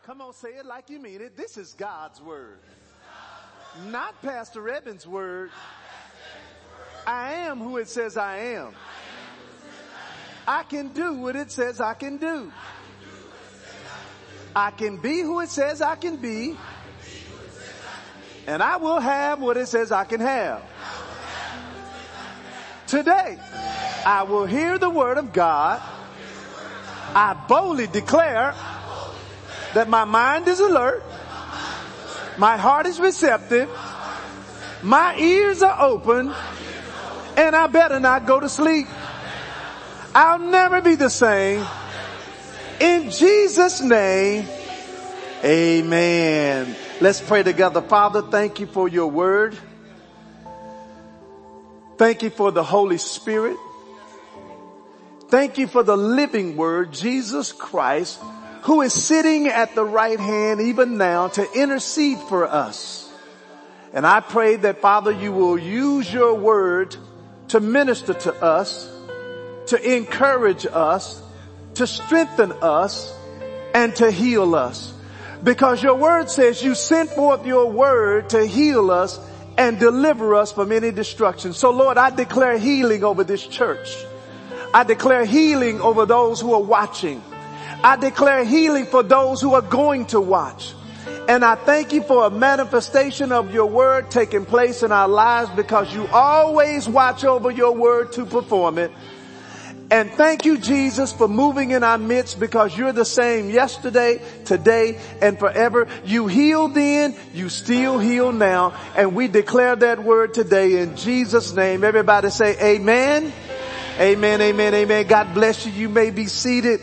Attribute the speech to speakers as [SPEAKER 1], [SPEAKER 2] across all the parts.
[SPEAKER 1] Come on, say it like you mean it. This is God's word. Not Pastor Evan's word. I am who it says I am. I can do what it says I can do. I can be who it says I can be. And I will have what it says I can have. Today, I will hear the word of God. I boldly declare that my mind is alert. My heart is receptive. My ears are open. And I better not go to sleep. I'll never be the same. In Jesus' name, amen. Let's pray together. Father, thank you for your word. Thank you for the Holy Spirit. Thank you for the living word, Jesus Christ, who is sitting at the right hand even now to intercede for us. And I pray that, Father, you will use your word to minister to us, to encourage us, to strengthen us, and to heal us. Because your word says you sent forth your word to heal us and deliver us from any destruction. So Lord, I declare healing over this church. I declare healing over those who are watching. I declare healing for those who are going to watch. And I thank you for a manifestation of your word taking place in our lives, because you always watch over your word to perform it. And thank you, Jesus, for moving in our midst, because you're the same yesterday, today, and forever. You healed then, you still heal now. And we declare that word today in Jesus' name. Everybody say amen. Amen, amen, amen. God bless you. You may be seated.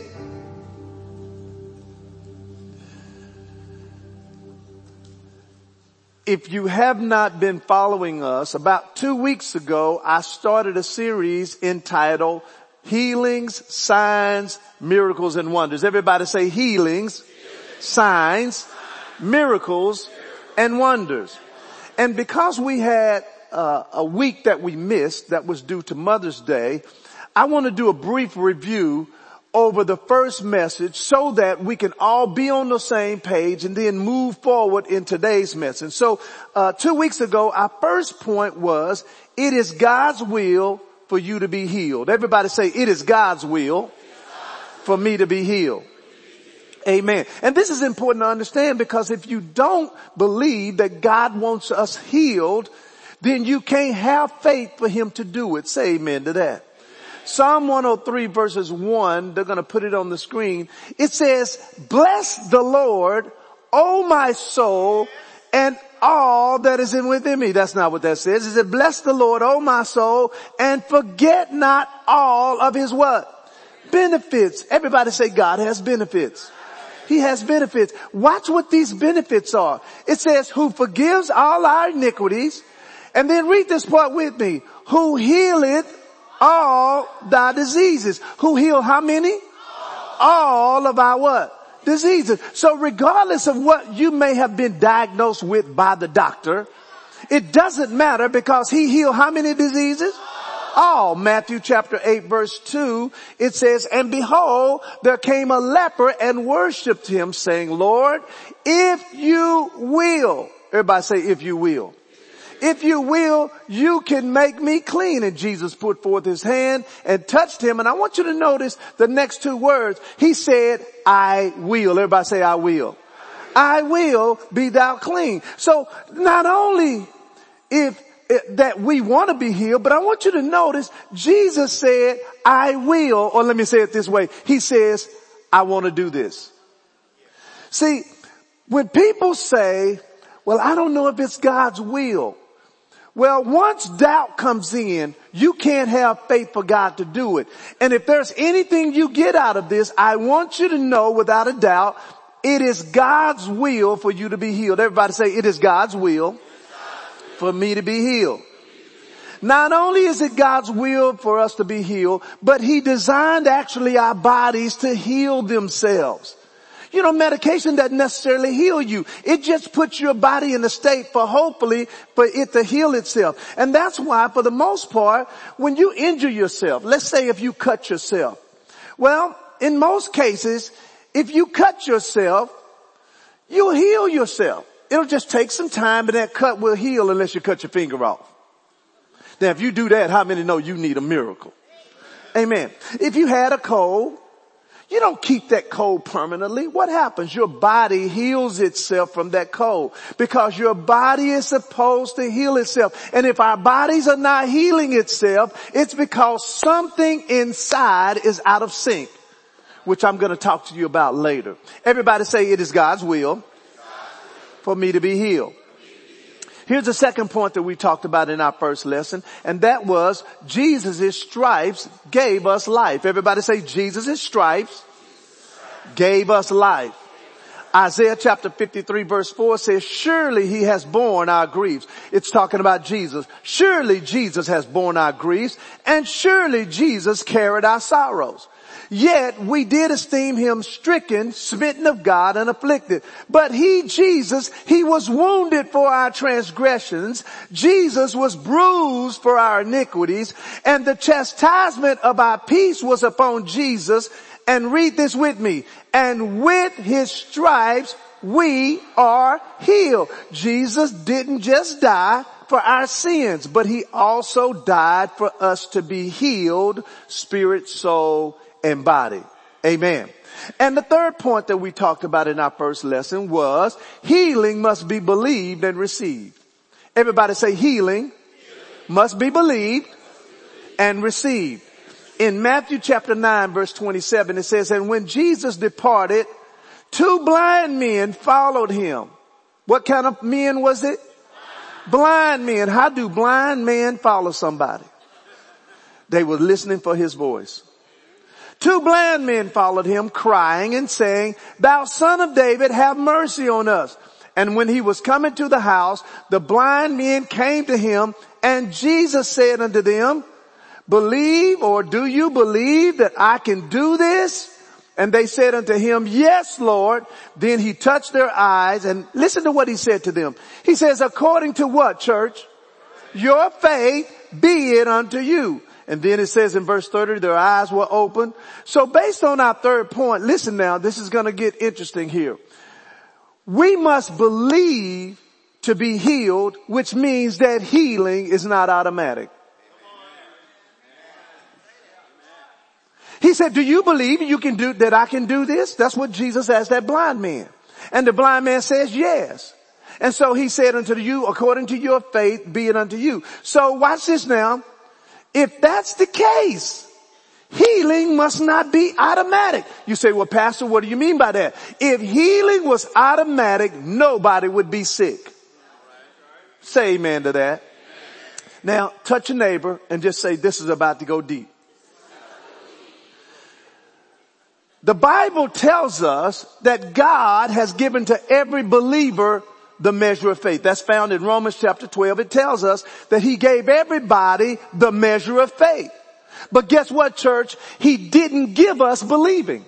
[SPEAKER 1] If you have not been following us, about 2 weeks ago, I started a series entitled Healings, Signs, Miracles, and Wonders. Everybody say healings, signs, miracles, and wonders. And because we had a week that we missed that was due to Mother's Day, I want to do a brief review over the first message so that we can all be on the same page and then move forward in today's message. So 2 weeks ago, our first point was, it is God's will for you to be healed. Everybody say, it is God's will for me to be healed. Amen. And this is important to understand, because if you don't believe that God wants us healed, then you can't have faith for him to do it. Say amen to that. Psalm 103 verses 1, they're going to put it on the screen. It says, bless the Lord, O my soul, and all that is within me. That's not what that says. It says, bless the Lord, O my soul, and forget not all of his what? Benefits. Everybody say God has benefits. He has benefits. Watch what these benefits are. It says, who forgives all our iniquities. And then read this part with me. Who healeth all thy diseases. Who heal how many? All of our what? Diseases. So regardless of what you may have been diagnosed with by the doctor, it doesn't matter, because he healed how many diseases? All. Matthew chapter 8 verse 2, it says, and behold, there came a leper and worshipped him, saying, Lord, if you will. Everybody say, if you will. If you will, you can make me clean. And Jesus put forth his hand and touched him. And I want you to notice the next two words. He said, I will. Everybody say, I will. I will be thou clean. So not only that we want to be healed, but I want you to notice Jesus said, I will, or let me say it this way. He says, I want to do this. See, when people say, well, I don't know if it's God's will. Well, once doubt comes in, you can't have faith for God to do it. And if there's anything you get out of this, I want you to know without a doubt, it is God's will for you to be healed. Everybody say, it is God's will for me to be healed. Not only is it God's will for us to be healed, but he designed actually our bodies to heal themselves. You know, medication doesn't necessarily heal you. It just puts your body in a state for hopefully for it to heal itself. And that's why, for the most part, when you injure yourself, let's say if you cut yourself. Well, in most cases, if you cut yourself, you'll heal yourself. It'll just take some time, but that cut will heal unless you cut your finger off. Now, if you do that, how many know you need a miracle? Amen. If you had a cold, you don't keep that cold permanently. What happens? Your body heals itself from that cold because your body is supposed to heal itself. And if our bodies are not healing itself, it's because something inside is out of sync, which I'm going to talk to you about later. Everybody say, it is God's will for me to be healed. Here's the second point that we talked about in our first lesson, and that was Jesus' stripes gave us life. Everybody say, Jesus' stripes gave us life. Isaiah chapter 53 verse 4 says, surely he has borne our griefs. It's talking about Jesus. Surely Jesus has borne our griefs, and surely Jesus carried our sorrows. Yet we did esteem him stricken, smitten of God, and afflicted. But he, Jesus, he was wounded for our transgressions. Jesus was bruised for our iniquities. And the chastisement of our peace was upon Jesus. And read this with me. And with his stripes we are healed. Jesus didn't just die for our sins, but he also died for us to be healed, spirit, soul, and body. Amen. And the third point that we talked about in our first lesson was healing must be believed and received. Everybody say healing must be believed and received. In Matthew chapter 9 verse 27 it says, and when Jesus departed, 2 blind men followed him. What kind of men was it? Blind men. How do blind men follow somebody? They were listening for his voice. 2 blind men followed him, crying and saying, thou son of David, have mercy on us. And when he was coming to the house, the blind men came to him, and Jesus said unto them, believe, or do you believe that I can do this? And they said unto him, yes, Lord. Then he touched their eyes, and listen to what he said to them. He says, according to what, church? Your faith be it unto you. And then it says in verse 30, their eyes were open. So based on our third point, listen now, this is going to get interesting here. We must believe to be healed, which means that healing is not automatic. He said, do you believe you can do that? I can do this? That's what Jesus asked that blind man. And the blind man says yes. And so he said unto you, according to your faith, be it unto you. So watch this now. If that's the case, healing must not be automatic. You say, well, Pastor, what do you mean by that? If healing was automatic, nobody would be sick. Say amen to that. Now, touch your neighbor and just say, this is about to go deep. The Bible tells us that God has given to every believer the measure of faith. That's found in Romans chapter 12. It tells us that he gave everybody the measure of faith. But guess what, church? He didn't give us believing.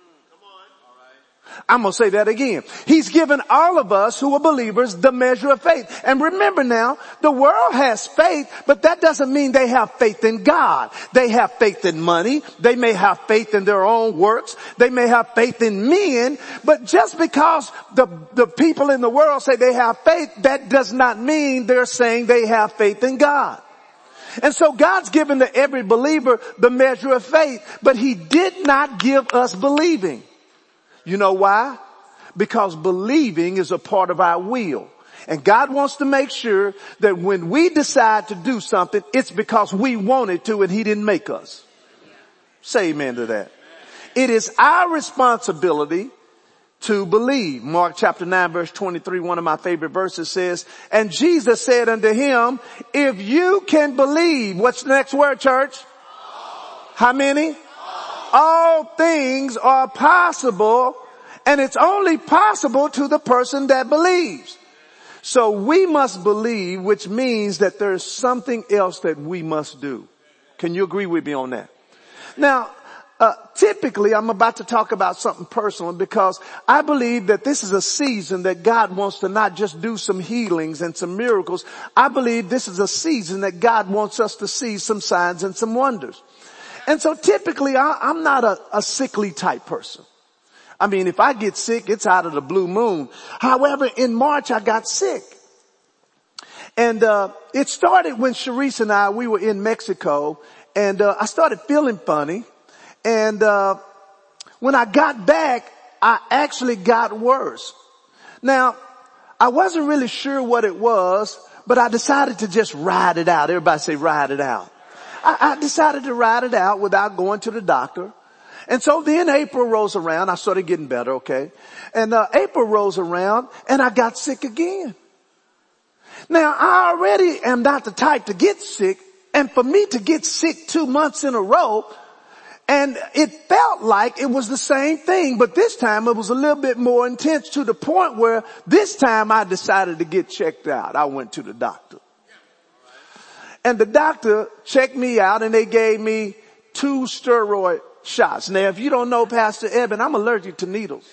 [SPEAKER 1] I'm going to say that again. He's given all of us who are believers the measure of faith. And remember now, the world has faith, but that doesn't mean they have faith in God. They have faith in money. They may have faith in their own works. They may have faith in men. But just because the people in the world say they have faith, that does not mean they're saying they have faith in God. And so God's given to every believer the measure of faith, but he did not give us believing. You know why? Because believing is a part of our will. And God wants to make sure that when we decide to do something, it's because we wanted to and he didn't make us. Say amen to that. It is our responsibility to believe. Mark chapter 9 verse 23, one of my favorite verses says, and Jesus said unto him, if you can believe, what's the next word, church? How many? All things are possible, and it's only possible to the person that believes. So we must believe, which means that there's something else that we must do. Can you agree with me on that? Now, typically I'm about to talk about something personal because I believe that this is a season that God wants to not just do some healings and some miracles. I believe this is a season that God wants us to see some signs and some wonders. And so typically I'm not a sickly type person. I mean, if I get sick, it's out of the blue moon. However, in March, I got sick. And it started when Sharice and I, we were in Mexico, and I started feeling funny. And when I got back, I actually got worse. Now, I wasn't really sure what it was, but I decided to just ride it out. Everybody say ride it out. I decided to ride it out without going to the doctor. And so then April rolls around. I started getting better, okay? And April rolls around and I got sick again. Now I already am not the type to get sick, and for me to get sick 2 months in a row, and it felt like it was the same thing, but this time it was a little bit more intense, to the point where this time I decided to get checked out. I went to the doctor. And the doctor checked me out and they gave me 2 steroid shots. Now if you don't know Pastor Eben, I'm allergic to needles.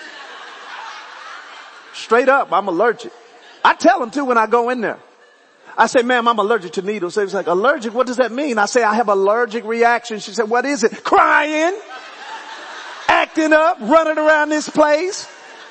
[SPEAKER 1] Straight up, I'm allergic. I tell them too when I go in there. I say, ma'am, I'm allergic to needles. They was like, allergic? What does that mean? I say, I have allergic reaction. She said, what is it? Crying, acting up, running around this place.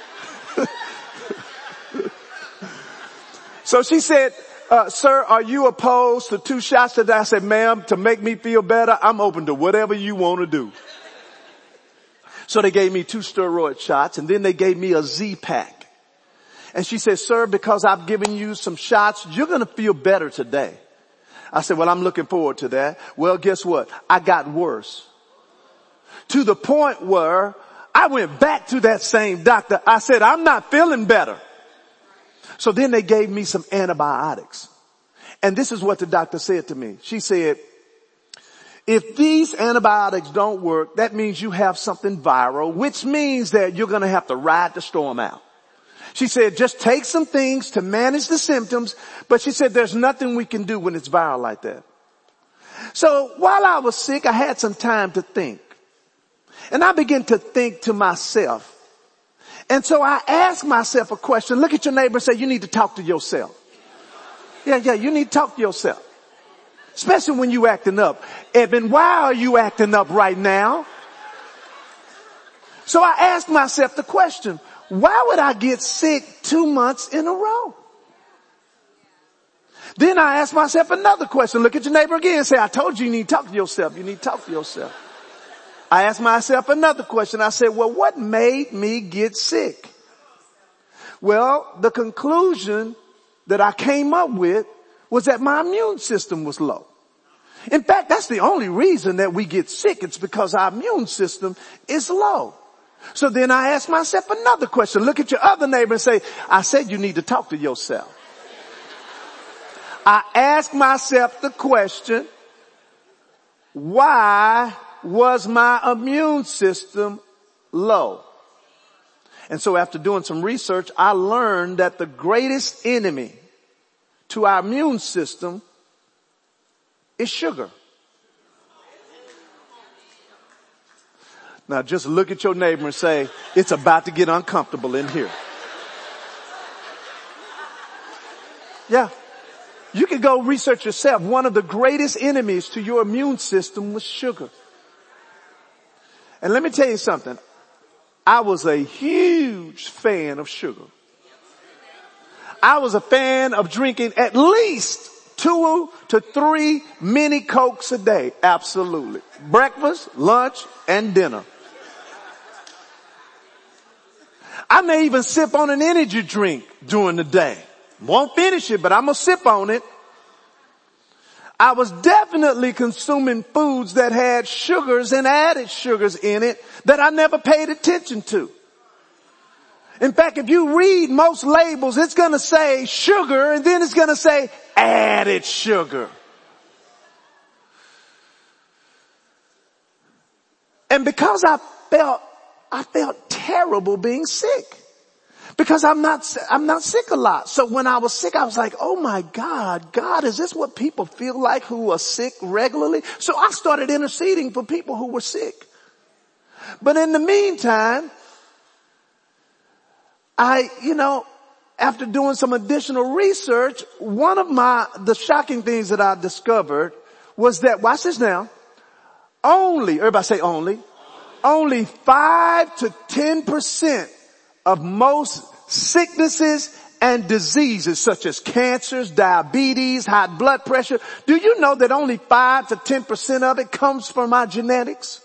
[SPEAKER 1] So she said, sir, are you opposed to 2 shots today? I said, ma'am, to make me feel better, I'm open to whatever you want to do. So they gave me 2 steroid shots, and then they gave me a Z-Pack. And she said, sir, because I've given you some shots, you're going to feel better today. I said, well, I'm looking forward to that. Well, guess what? I got worse. To the point where I went back to that same doctor. I said, I'm not feeling better. So then they gave me some antibiotics. And this is what the doctor said to me. She said, if these antibiotics don't work, that means you have something viral, which means that you're going to have to ride the storm out. She said, just take some things to manage the symptoms, but she said there's nothing we can do when it's viral like that. So while I was sick, I had some time to think. And I began to think to myself. And so I asked myself a question. Look at your neighbor and say, you need to talk to yourself. Yeah, you need to talk to yourself. Especially when you acting up. Eben, why are you acting up right now? So I asked myself the question, why would I get sick 2 months in a row? Then I asked myself another question. Look at your neighbor again and say, I told you you need to talk to yourself. You need to talk to yourself. I asked myself another question. I said, well, what made me get sick? Well, the conclusion that I came up with was that my immune system was low. In fact, that's the only reason that we get sick. It's because our immune system is low. So then I asked myself another question. Look at your other neighbor and say, I said you need to talk to yourself. I asked myself the question, why was my immune system low? And so after doing some research, I learned that the greatest enemy to our immune system is sugar. Now just look at your neighbor and say, it's about to get uncomfortable in here. Yeah. You can go research yourself. One of the greatest enemies to your immune system was sugar. And let me tell you something. I was a huge fan of sugar. I was a fan of drinking at least 2 to 3 mini Cokes a day. Absolutely. Breakfast, lunch, and dinner. I may even sip on an energy drink during the day. Won't finish it, but I'm going to sip on it. I was definitely consuming foods that had sugars and added sugars in it that I never paid attention to. In fact, if you read most labels, it's going to say sugar and then it's going to say added sugar. And because I felt terrible being sick. Because I'm not sick a lot. So when I was sick, I was like, oh my God, is this what people feel like who are sick regularly? So I started interceding for people who were sick. But in the meantime, after doing some additional research, one of the shocking things that I discovered was that, watch this now, everybody say only, only 5 to 10% of most sicknesses and diseases such as cancers, diabetes, high blood pressure. Do you know that only 5 to 10% of it comes from our genetics?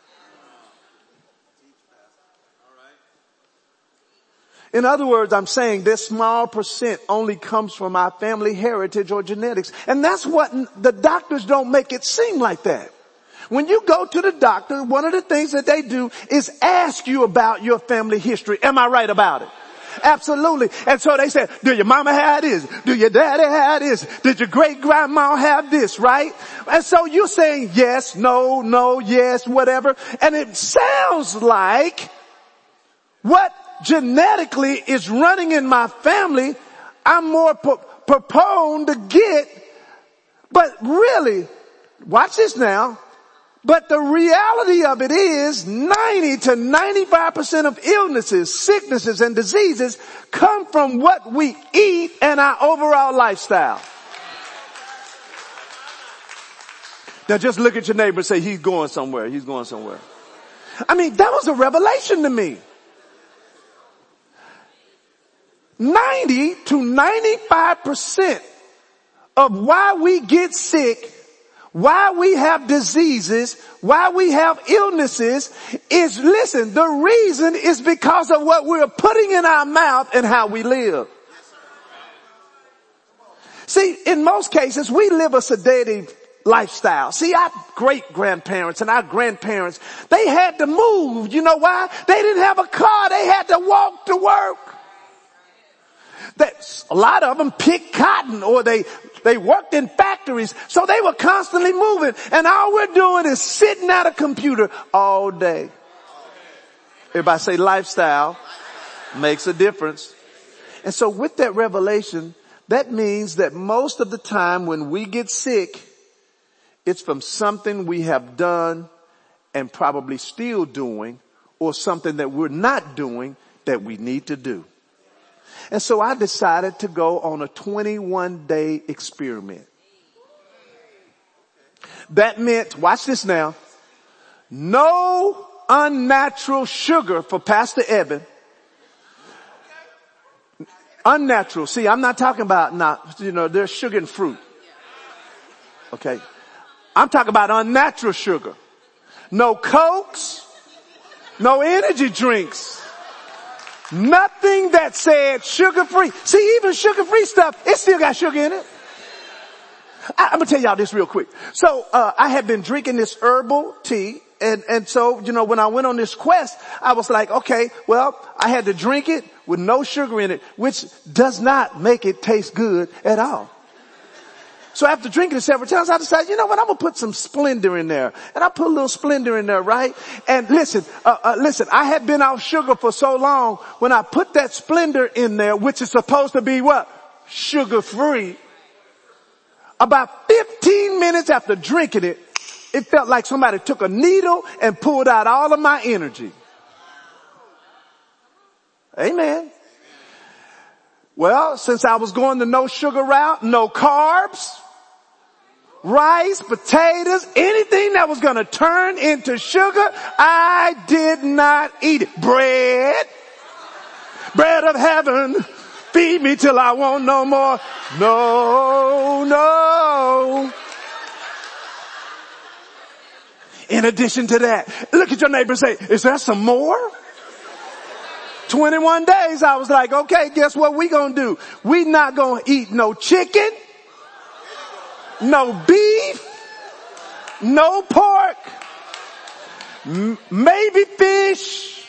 [SPEAKER 1] In other words, I'm saying this small percent only comes from our family heritage or genetics. And that's what the doctors don't make it seem like that. When you go to the doctor, one of the things that they do is ask you about your family history. Am I right about it? Absolutely. And so they said, do your mama have this? Do your daddy have this? Did your great grandma have this, right? And so you're saying yes, no, yes, whatever. And it sounds like what genetically is running in my family, I'm more prone to get. But really, watch this now. But the reality of it is 90 to 95% of illnesses, sicknesses, and diseases come from what we eat and our overall lifestyle. Now just look at your neighbor and say, he's going somewhere. He's going somewhere. I mean, that was a revelation to me. 90 to 95% of why we get sick, why we have diseases, why we have illnesses is, listen, the reason is because of what we're putting in our mouth and how we live. See, in most cases, we live a sedated lifestyle. See, our great-grandparents and our grandparents, they had to move. You know why? They didn't have a car. They had to walk to work. A lot of them picked cotton or they worked in factories. So they were constantly moving. And all we're doing is sitting at a computer all day. Everybody say lifestyle makes a difference. And so with that revelation, that means that most of the time when we get sick, it's from something we have done and probably still doing, or something that we're not doing that we need to do. And so I decided to go on a 21-day experiment. That meant, watch this now, no unnatural sugar for Pastor Eben. Unnatural. See, I'm not talking about there's sugar in fruit. Okay. I'm talking about unnatural sugar. No Cokes, no energy drinks. Nothing that said sugar-free. See, even sugar-free stuff, it still got sugar in it. I'm gonna tell y'all this real quick. So, I had been drinking this herbal tea, and so, when I went on this quest, I was like, okay, well, I had to drink it with no sugar in it, which does not make it taste good at all. So after drinking it several times, I decided, you know what, I'm gonna put some Splendor in there. And I put a little Splendor in there, right? And listen, I had been off sugar for so long, when I put that Splendor in there, which is supposed to be what? Sugar-free. About 15 minutes after drinking it, it felt like somebody took a needle and pulled out all of my energy. Amen. Well, since I was going the no sugar route, no carbs, rice, potatoes, anything that was going to turn into sugar, I did not eat it. Bread of heaven, feed me till I want no more. No. In addition to that, look at your neighbor and say, is there some more? 21 days, I was like, okay, guess what we gonna do? We not gonna eat no chicken, no beef, no pork, maybe fish.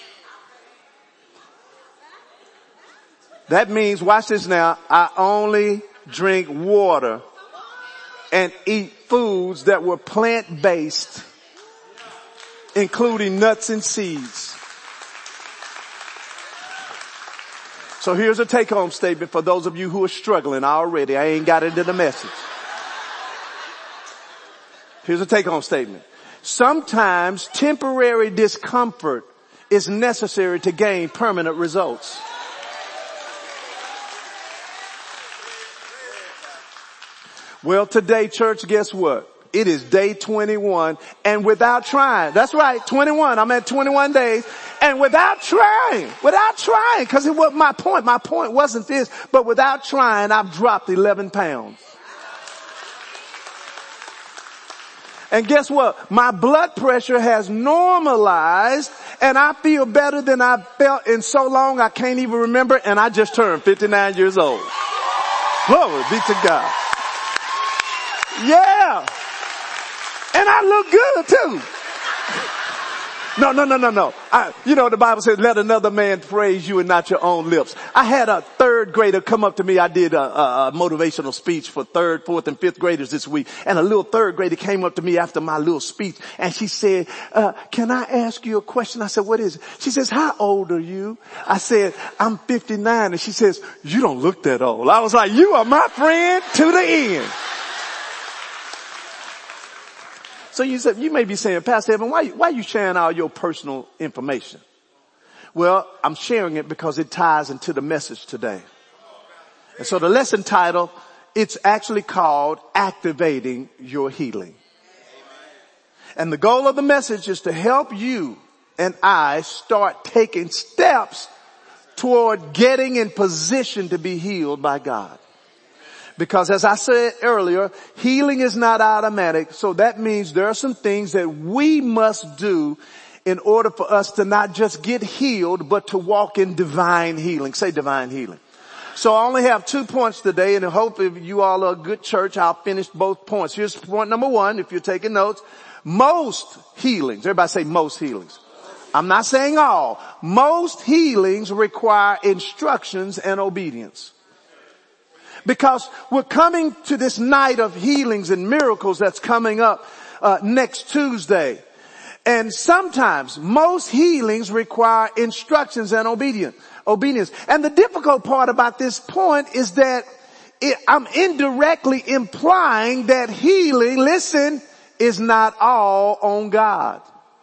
[SPEAKER 1] That means, watch this now, I only drink water and eat foods that were plant-based, including nuts and seeds. So here's a take-home statement for those of you who are struggling already. I ain't got into the message. Here's a take-home statement. Sometimes temporary discomfort is necessary to gain permanent results. Well, today, church, guess what? It is day 21 and without trying. That's right. 21. I'm at 21 days and without trying, cause it was my point. My point wasn't this, but without trying, I've dropped 11 pounds. And guess what? My blood pressure has normalized and I feel better than I felt in so long I can't even remember, and I just turned 59 years old. Glory be to God. Yeah. And I look good too. No. The Bible says, let another man praise you and not your own lips. I had a third grader come up to me. I did a motivational speech for third, fourth, and fifth graders this week. And a little third grader came up to me after my little speech and she said, can I ask you a question? I said, what is it? She says, how old are you? I said, I'm 59. And she says, you don't look that old. I was like, you are my friend to the end. So you may be saying, Pastor Evan, why are you sharing all your personal information? Well, I'm sharing it because it ties into the message today. And so the lesson title, it's actually called Activating Your Healing. And the goal of the message is to help you and I start taking steps toward getting in position to be healed by God. Because as I said earlier, healing is not automatic. So that means there are some things that we must do in order for us to not just get healed, but to walk in divine healing. Say divine healing. So I only have 2 points today, and I hope if you all are a good church, I'll finish both points. Here's point number 1, if you're taking notes. Most healings, everybody say most healings. I'm not saying all. Most healings require instructions and obedience. Because we're coming to this night of healings and miracles that's coming up next Tuesday. And sometimes most healings require instructions and obedience. And the difficult part about this point is that I'm indirectly implying that healing, listen, is not all on God.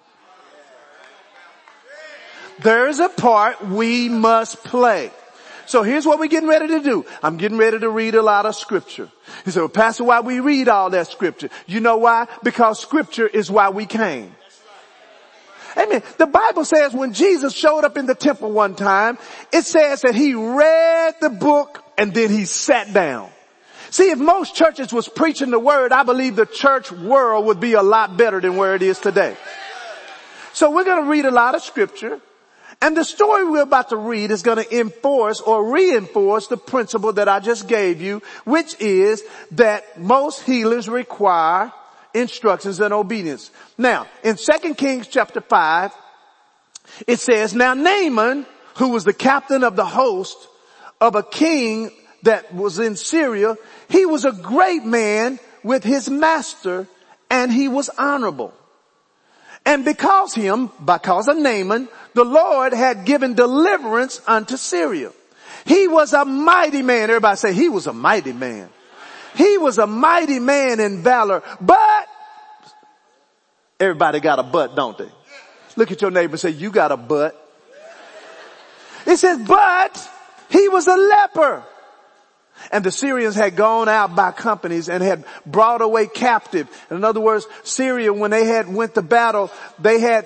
[SPEAKER 1] There's a part we must play. So here's what we're getting ready to do. I'm getting ready to read a lot of scripture. He said, well, Pastor, why we read all that scripture? You know why? Because scripture is why we came. Amen. The Bible says when Jesus showed up in the temple one time, it says that he read the book and then he sat down. See, if most churches was preaching the word, I believe the church world would be a lot better than where it is today. So we're going to read a lot of scripture. And the story we're about to read is going to enforce or reinforce the principle that I just gave you, which is that most healings require instructions and obedience. Now, in 2 Kings chapter 5, it says, now Naaman, who was the captain of the host of a king that was in Syria, he was a great man with his master and he was honorable. And because of Naaman, the Lord had given deliverance unto Syria. He was a mighty man. Everybody say he was a mighty man. He was a mighty man in valor, but everybody got a butt, don't they? Look at your neighbor and say, you got a butt. It says, but he was a leper. And the Syrians had gone out by companies and had brought away captive. In other words, Syria, when they had went to battle, they had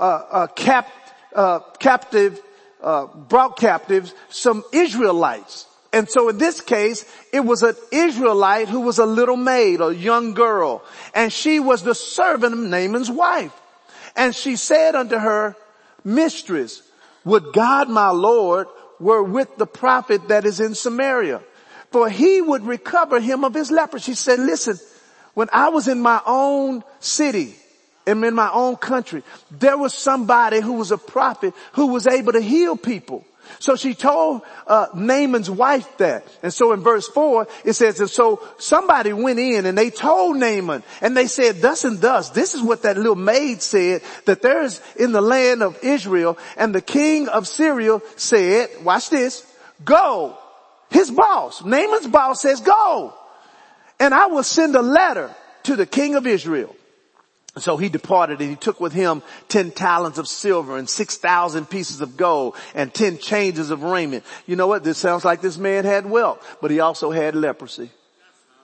[SPEAKER 1] brought captives some Israelites. And so in this case, it was an Israelite who was a little maid, a young girl. And she was the servant of Naaman's wife. And she said unto her, mistress, would God my Lord were with the prophet that is in Samaria, for he would recover him of his leprosy. She said, listen, when I was in my own city and in my own country, there was somebody who was a prophet who was able to heal people. So she told Naaman's wife that. And so in verse 4, it says, and so somebody went in and they told Naaman and they said, thus and thus, this is what that little maid said, that there's in the land of Israel. And the king of Syria said, watch this, go. His boss, Naaman's boss says, go. And I will send a letter to the king of Israel. So he departed and he took with him 10 talents of silver and 6,000 pieces of gold and 10 changes of raiment. You know what? This sounds like this man had wealth, but he also had leprosy.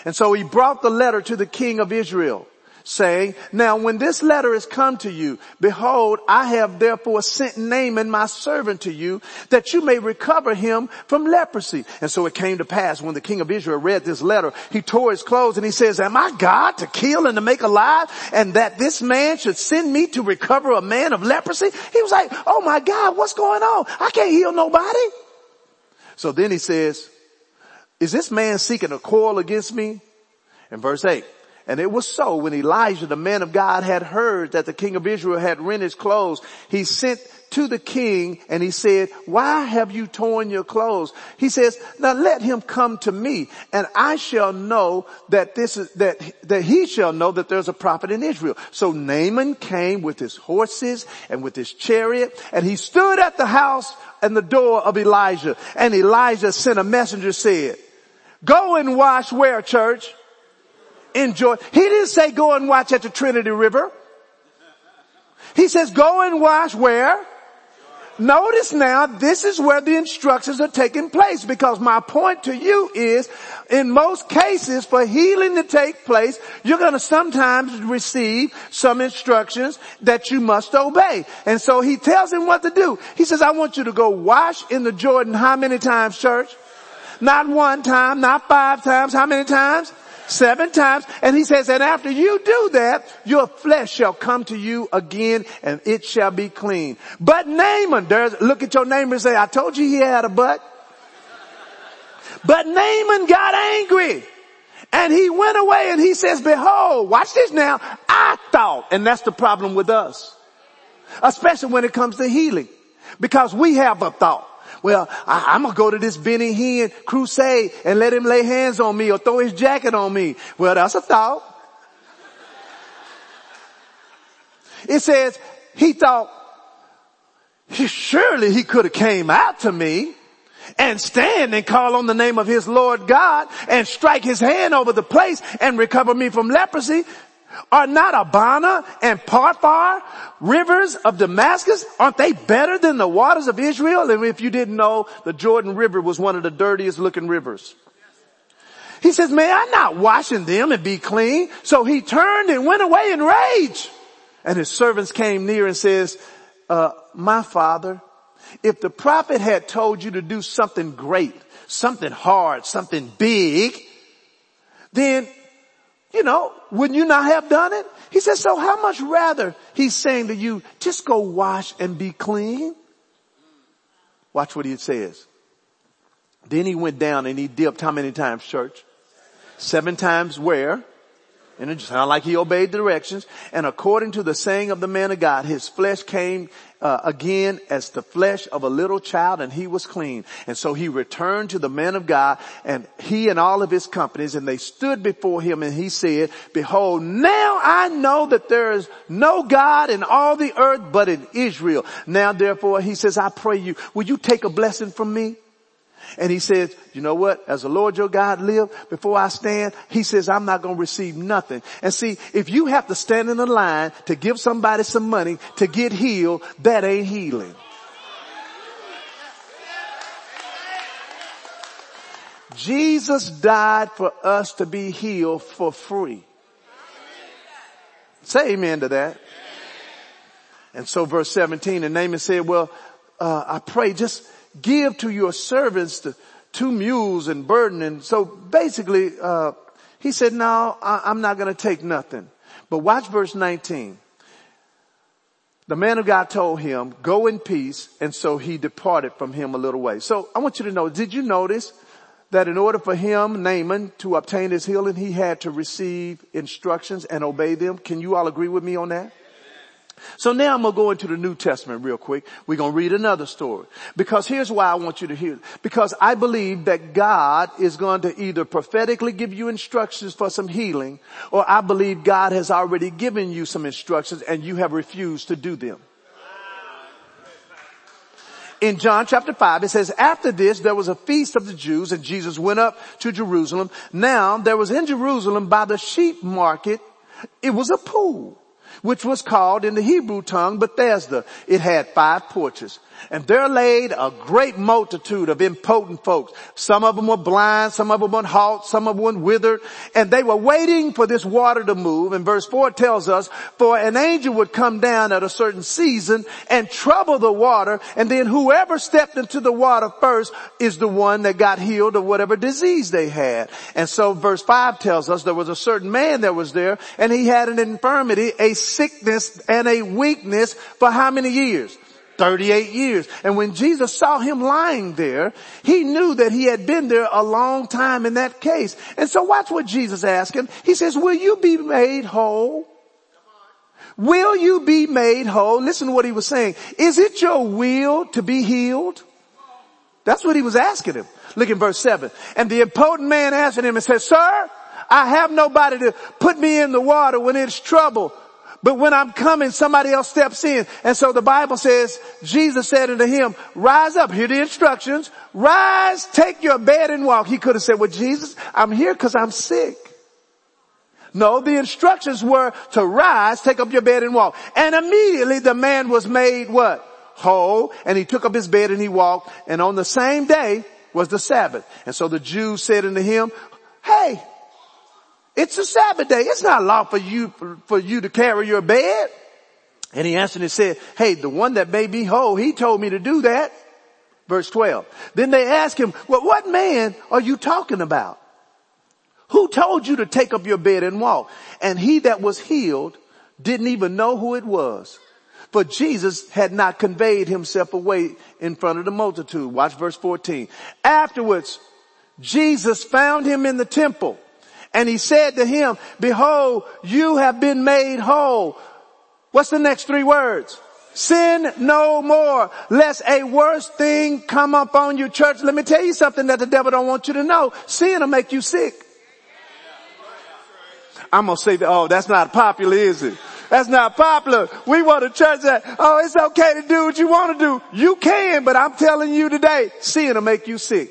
[SPEAKER 1] And so he brought the letter to the king of Israel, saying, now when this letter is come to you, behold, I have therefore sent Naaman my servant to you, that you may recover him from leprosy. And so it came to pass, when the king of Israel read this letter, he tore his clothes and he says, am I God to kill and to make alive, and that this man should send me to recover a man of leprosy? He was like, oh my God, what's going on? I can't heal nobody. So then he says, is this man seeking a quarrel against me? In verse 8, and it was so, when Elijah, the man of God, had heard that the king of Israel had rent his clothes, he sent to the king and he said, why have you torn your clothes? He says, now let him come to me, and I shall know that that he shall know that there's a prophet in Israel. So Naaman came with his horses and with his chariot, and he stood at the house and the door of Elijah. And Elijah sent a messenger, said, go and wash where, church? Enjoy. He didn't say go and watch at the Trinity River. He says go and wash where? Notice now, this is where the instructions are taking place, because my point to you is, in most cases, for healing to take place, you're going to sometimes receive some instructions that you must obey. And so he tells him what to do. He says, I want you to go wash in the Jordan. How many times, church? Not one time, not 5 times. How many times? 7 times. And he says, and after you do that, your flesh shall come to you again, and it shall be clean. But Naaman, look at your neighbor and say, I told you he had a butt. But Naaman got angry, and he went away, and he says, behold, watch this now, I thought. And that's the problem with us, especially when it comes to healing, because we have a thought. Well, I'm going to go to this Benny Hinn crusade and let him lay hands on me or throw his jacket on me. Well, that's a thought. It says he thought, surely he could have came out to me and stand and call on the name of his Lord God and strike his hand over the place and recover me from leprosy. Are not Abana and Pharpar rivers of Damascus? Aren't they better than the waters of Israel? And if you didn't know, the Jordan River was one of the dirtiest looking rivers. He says, may I not wash in them and be clean? So he turned and went away in rage. And his servants came near and says, my father, if the prophet had told you to do something great, something hard, something big, then wouldn't you not have done it? He says, so how much rather he's saying to you, just go wash and be clean? Watch what he says. Then he went down and he dipped how many times, church? 7 times where? And it sounded like he obeyed directions. And according to the saying of the man of God, his flesh came again as the flesh of a little child, and he was clean. And so he returned to the man of God, and he and all of his companies, and they stood before him, and he said, behold, now I know that there is no God in all the earth but in Israel. Now therefore, he says, I pray you, will you take a blessing from me? And he says, you know what? As the Lord your God live, before I stand, he says, I'm not going to receive nothing. And see, if you have to stand in a line to give somebody some money to get healed, that ain't healing. Jesus died for us to be healed for free. Say amen to that. And so verse 17, and Naaman said, well, I pray just give to your servants the 2 mules and burden. And so basically, he said, no, I'm not going to take nothing. But watch verse 19. The man of God told him, go in peace. And so he departed from him a little way. So I want you to know, did you notice that in order for him, Naaman, to obtain his healing, he had to receive instructions and obey them? Can you all agree with me on that? So now I'm going to go into the New Testament real quick. We're going to read another story. Because here's why I want you to hear it. Because I believe that God is going to either prophetically give you instructions for some healing, or I believe God has already given you some instructions and you have refused to do them. In John chapter 5, it says, after this, there was a feast of the Jews, and Jesus went up to Jerusalem. Now, there was in Jerusalem by the sheep market, it was a pool, which was called in the Hebrew tongue Bethesda. It had 5 porches. And there laid a great multitude of impotent folks. Some of them were blind, some of them were halt, some of them were withered. And they were waiting for this water to move. And verse 4 tells us, for an angel would come down at a certain season and trouble the water. And then whoever stepped into the water first is the one that got healed of whatever disease they had. And so verse 5 tells us there was a certain man that was there, and he had an infirmity, a sickness, and a weakness for how many years? 38 years. And when Jesus saw him lying there, he knew that he had been there a long time in that case. And so watch what Jesus asked him. He says, will you be made whole? Will you be made whole? Listen to what he was saying. Is it your will to be healed? That's what he was asking him. Look in verse 7. And the impotent man answered him and said, sir, I have nobody to put me in the water when it's trouble. But when I'm coming, somebody else steps in. And so the Bible says, Jesus said unto him, rise up. Hear the instructions. Rise, take your bed and walk. He could have said, well, Jesus, I'm here because I'm sick. No, the instructions were to rise, take up your bed and walk. And immediately the man was made what? Whole. And he took up his bed and he walked. And on the same day was the Sabbath. And so the Jews said unto him, hey, it's a Sabbath day. It's not law for you to carry your bed. And he answered and said, hey, the one that made me whole, he told me to do that. Verse 12. Then they asked him, well, what man are you talking about? Who told you to take up your bed and walk? And he that was healed didn't even know who it was. For Jesus had not conveyed himself away in front of the multitude. Watch verse 14. Afterwards, Jesus found him in the temple. And he said to him, behold, you have been made whole. What's the next three words? Sin no more, lest a worse thing come upon you. Church, let me tell you something that the devil don't want you to know. Sin will make you sick. I'm going to say that, oh, that's not popular, is it? That's not popular. We want a church that, oh, it's okay to do what you want to do. You can, but I'm telling you today, sin will make you sick.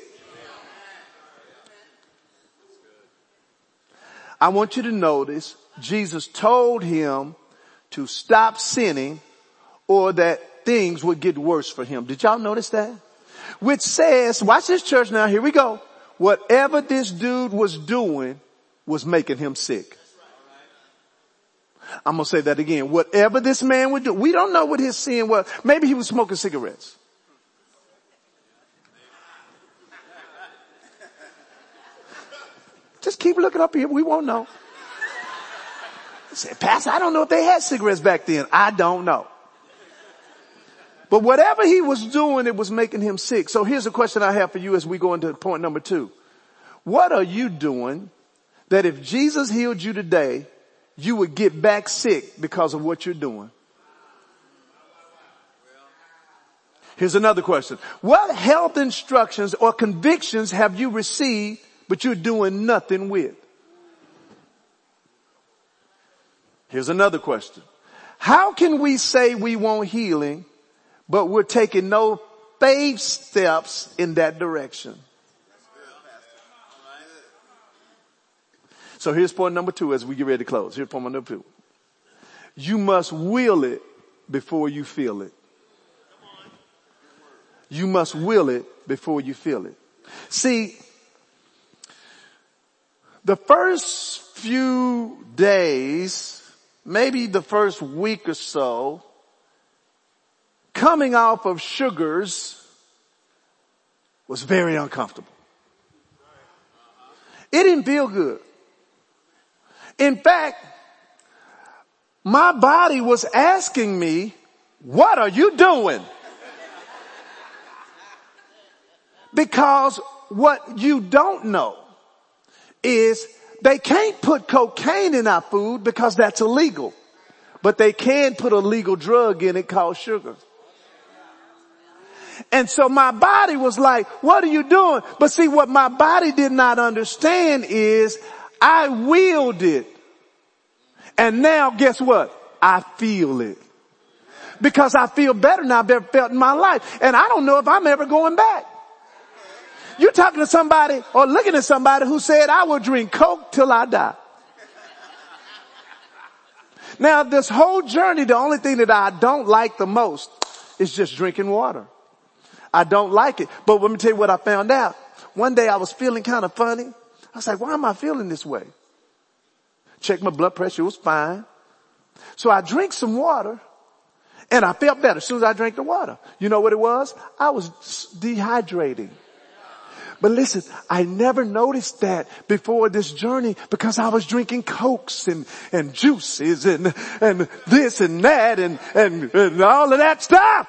[SPEAKER 1] I want you to notice Jesus told him to stop sinning or that things would get worse for him. Did y'all notice that? Which says, watch this church now, here we go. Whatever this dude was doing was making him sick. I'm going to say that again. Whatever this man would do, we don't know what his sin was. Maybe he was smoking cigarettes. Just keep looking up here. We won't know. I said, Pastor, I don't know if they had cigarettes back then. I don't know. But whatever he was doing, it was making him sick. So here's a question I have for you as we go into point number 2. What are you doing that if Jesus healed you today, you would get back sick because of what you're doing? Here's another question. What health instructions or convictions have you received but you're doing nothing with? Here's another question. How can we say we want healing, but we're taking no faith steps in that direction? So here's point number 2 as we get ready to close. Here's point number 2. You must will it before you feel it. You must will it before you feel it. See, the first few days, maybe the first week or so, coming off of sugars was very uncomfortable. It didn't feel good. In fact, my body was asking me, what are you doing? Because what you don't know is they can't put cocaine in our food because that's illegal. But they can put a legal drug in it called sugar. And so my body was like, what are you doing? But see, what my body did not understand is I willed it. And now guess what? I feel it. Because I feel better than I've ever felt in my life. And I don't know if I'm ever going back. You're talking to somebody or looking at somebody who said, I will drink Coke till I die. Now this whole journey, the only thing that I don't like the most is just drinking water. I don't like it. But let me tell you what I found out. One day I was feeling kind of funny. I was like, why am I feeling this way? Checked my blood pressure. It was fine. So I drank some water and I felt better as soon as I drank the water. You know what it was? I was dehydrating. But listen, I never noticed that before this journey because I was drinking Cokes and juices and this and that and all of that stuff.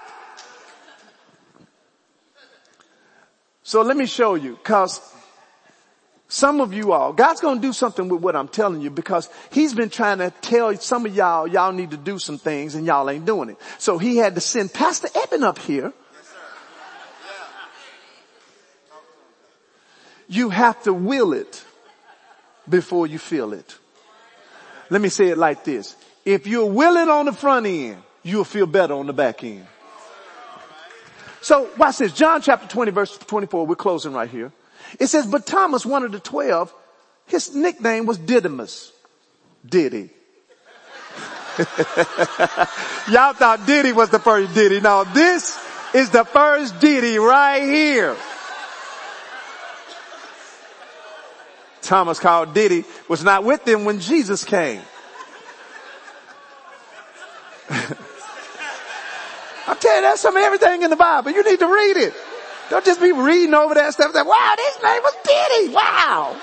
[SPEAKER 1] So let me show you, because some of you all, God's going to do something with what I'm telling you, because he's been trying to tell some of y'all need to do some things and y'all ain't doing it. So he had to send Pastor Eben up here. You have to will it before you feel it. Let me say it like this. If you're willing on the front end, you'll feel better on the back end. So watch this. John chapter 20 verse 24. We're closing right here. It says, but Thomas, one of the 12, his nickname was Didymus. Diddy. Y'all thought Diddy was the first Diddy. No, this is the first Diddy right here. Thomas, called Diddy, was not with them when Jesus came. I'm telling you, that's some of everything in the Bible. You need to read it. Don't just be reading over that stuff. Wow, his name was Diddy. Wow.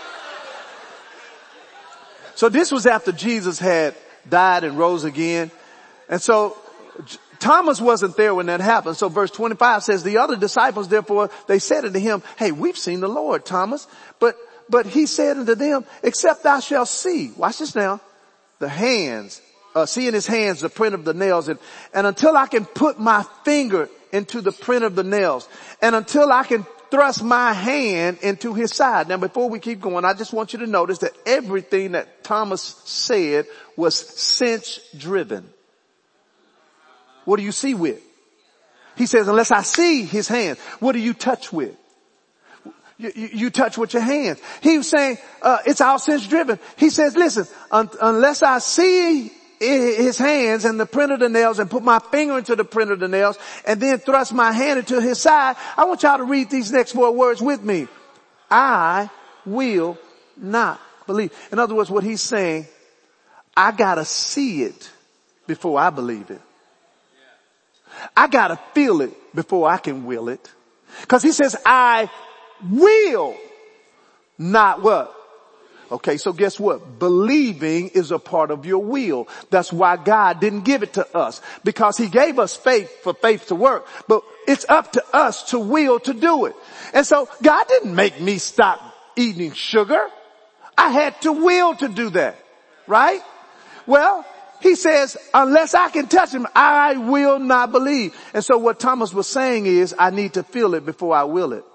[SPEAKER 1] So this was after Jesus had died and rose again. And so Thomas wasn't there when that happened. So verse 25 says, the other disciples, therefore, they said unto him, hey, we've seen the Lord, Thomas. But he said unto them, except thou shalt see, watch this now, the hands, see in his hands the print of the nails, and until I can put my finger into the print of the nails, and until I can thrust my hand into his side. Now before we keep going, I just want you to notice that everything that Thomas said was sense driven. What do you see with? He says, unless I see his hand, what do you touch with? You touch with your hands. He was saying, it's all sense driven. He says, listen, unless I see his hands and the print of the nails and put my finger into the print of the nails and then thrust my hand into his side, I want y'all to read these next 4 words with me. I will not believe. In other words, what he's saying, I gotta see it before I believe it. I gotta feel it before I can will it. Cause he says, I will not what? Okay, so guess what? Believing is a part of your will. That's why God didn't give it to us, because he gave us faith for faith to work, but it's up to us to will to do it. And so God didn't make me stop eating sugar. I had to will to do that, right? Well, he says, unless I can touch him, I will not believe. And so what Thomas was saying is, I need to feel it before I will it.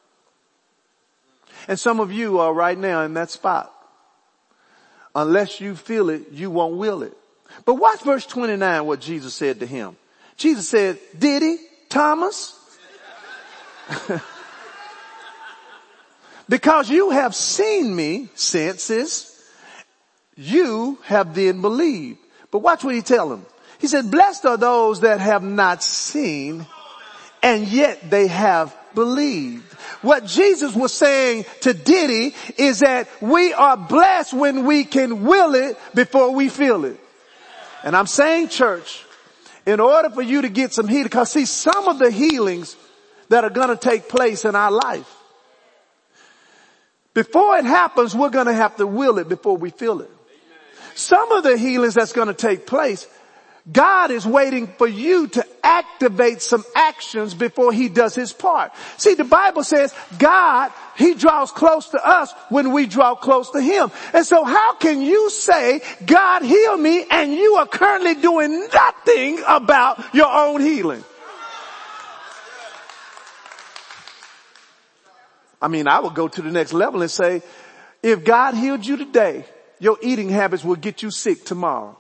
[SPEAKER 1] And some of you are right now in that spot. Unless you feel it, you won't will it. But watch verse 29, what Jesus said to him. Jesus said, did he, Thomas? Because you have seen me, senses, you have then believed. But watch what he tell him. He said, blessed are those that have not seen, and yet they have believed. What Jesus was saying to Diddy is that we are blessed when we can will it before we feel it. And I'm saying, church, in order for you to get some healing, because see, some of the healings that are going to take place in our life, before it happens, we're going to have to will it before we feel it. Some of the healings that's going to take place, God is waiting for you to activate some actions before he does his part. See, the Bible says God, he draws close to us when we draw close to him. And so how can you say, God heal me, and you are currently doing nothing about your own healing? I mean, I would go to the next level and say, if God healed you today, your eating habits will get you sick tomorrow.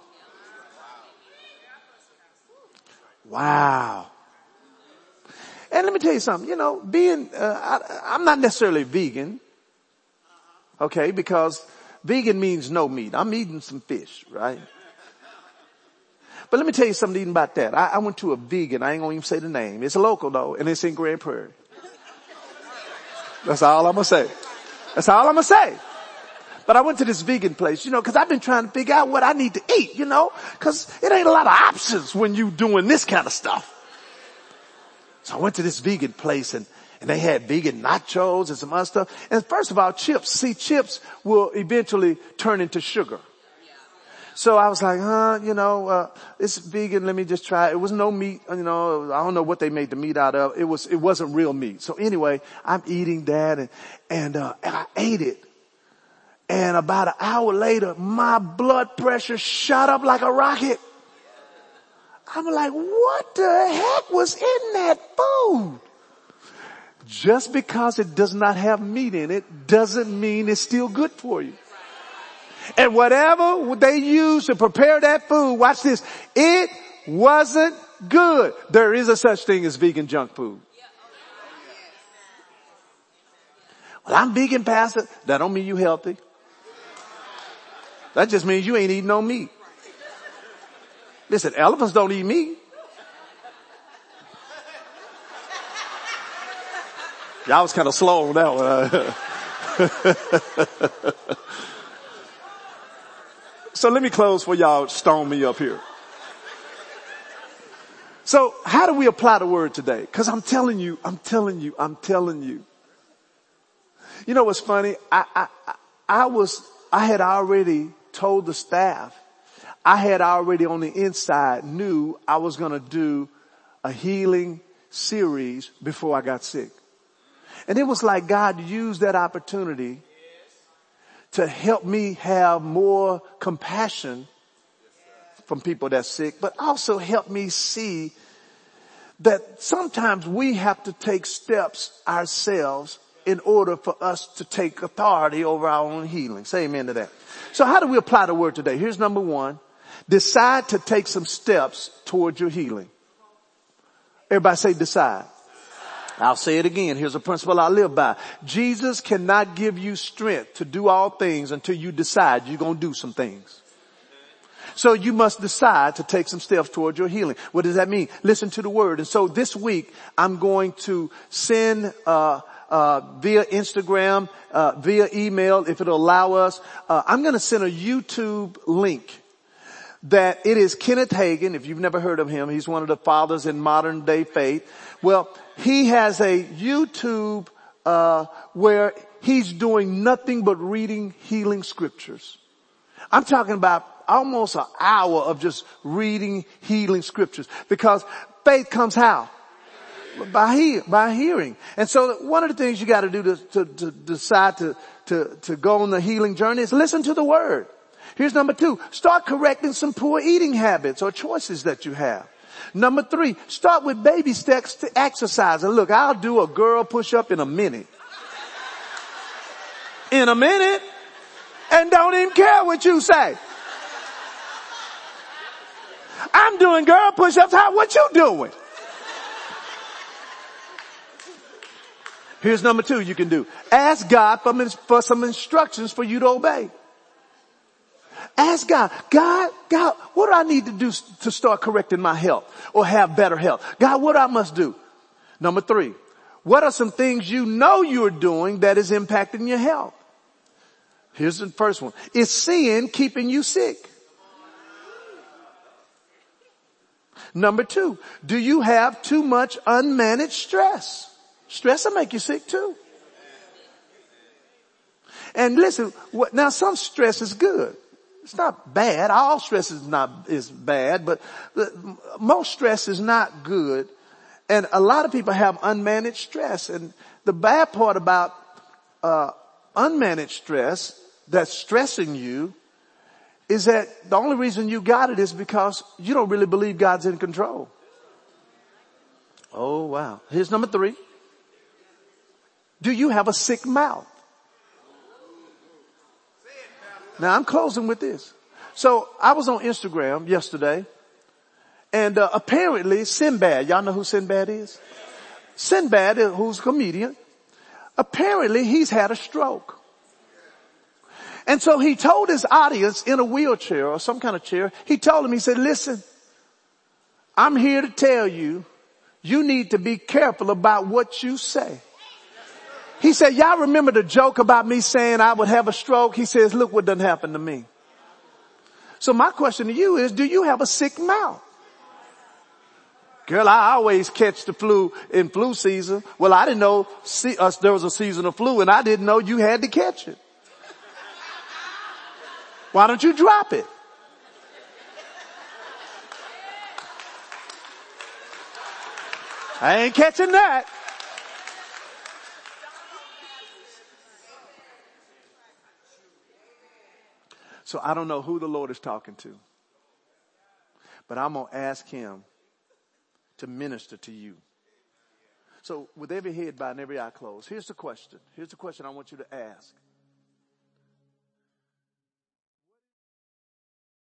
[SPEAKER 1] Wow. And let me tell you something, you know, I'm not necessarily vegan. Okay, because vegan means no meat. I'm eating some fish, right? But let me tell you something even about that. I went to a vegan. I ain't gonna even say the name. It's local though, and it's in Grand Prairie. That's all I'm gonna say. That's all I'm gonna say. But I went to this vegan place, cause I've been trying to figure out what I need to eat, cause it ain't a lot of options when you doing this kind of stuff. So I went to this vegan place and they had vegan nachos and some other stuff. And first of all, chips. See, chips will eventually turn into sugar. So I was like, it's vegan. Let me just try it. It was no meat. I don't know what they made the meat out of. It wasn't real meat. So anyway, I'm eating that and I ate it. And about an hour later, my blood pressure shot up like a rocket. I'm like, what the heck was in that food? Just because it does not have meat in it doesn't mean it's still good for you. And whatever they used to prepare that food, watch this, it wasn't good. There is a such thing as vegan junk food. Well, I'm vegan, Pastor. That don't mean you healthy. That just means you ain't eating no meat. Listen, elephants don't eat meat. Y'all was kind of slow on that one. So let me close before y'all stone me up here. So how do we apply the word today? Cause I'm telling you. You know what's funny? I had already told the staff, I had already on the inside knew I was going to do a healing series before I got sick. And it was like God used that opportunity to help me have more compassion from people that's sick, but also help me see that sometimes we have to take steps ourselves in order for us to take authority over our own healing. Say amen to that. So how do we apply the word today? Here's number one. Decide to take some steps towards your healing. Everybody say decide. I'll say it again. Here's a principle I live by. Jesus cannot give you strength to do all things until you decide you're going to do some things. So you must decide to take some steps towards your healing. What does that mean? Listen to the word. And so this week I'm going to send, via Instagram, via email, if it'll allow us. I'm going to send a YouTube link that it is Kenneth Hagin. If you've never heard of him, he's one of the fathers in modern day faith. Well, he has a YouTube, where he's doing nothing but reading healing scriptures. I'm talking about almost an hour of just reading healing scriptures, because faith comes how? By hearing. And so one of the things you got to do to decide to go on the healing journey is listen to the word. Here's number 2. Start correcting some poor eating habits or choices that you have. Number 3, start with baby steps to exercise. And look, I'll do a girl push-up in a minute. In a minute. And don't even care what you say. I'm doing girl push-ups. What you doing? Here's number 2 you can do. Ask God for some instructions for you to obey. Ask God, what do I need to do to start correcting my health or have better health? God, what I must do? Number 3, what are some things you know you're doing that is impacting your health? Here's the first one. Is sin keeping you sick? Number 2, do you have too much unmanaged stress? Stress will make you sick too. And listen, now some stress is good. It's not bad. All stress is bad, but most stress is not good. And a lot of people have unmanaged stress. And the bad part about unmanaged stress that's stressing you is that the only reason you got it is because you don't really believe God's in control. Oh, wow. Here's number 3. Do you have a sick mouth? Now I'm closing with this. So I was on Instagram yesterday, and apparently Sinbad, y'all know who Sinbad is? Sinbad, who's a comedian, apparently he's had a stroke. And so he told his audience in a wheelchair or some kind of chair, he told them, he said, listen, I'm here to tell you, you need to be careful about what you say. He said, y'all remember the joke about me saying I would have a stroke? He says, look what done happened to me. So my question to you is, do you have a sick mouth? Girl, I always catch the flu in flu season. Well, I didn't know there was a season of flu, and I didn't know you had to catch it. Why don't you drop it? I ain't catching that. So I don't know who the Lord is talking to, but I'm going to ask him to minister to you. So with every head bowed and every eye closed, here's the question. Here's the question I want you to ask.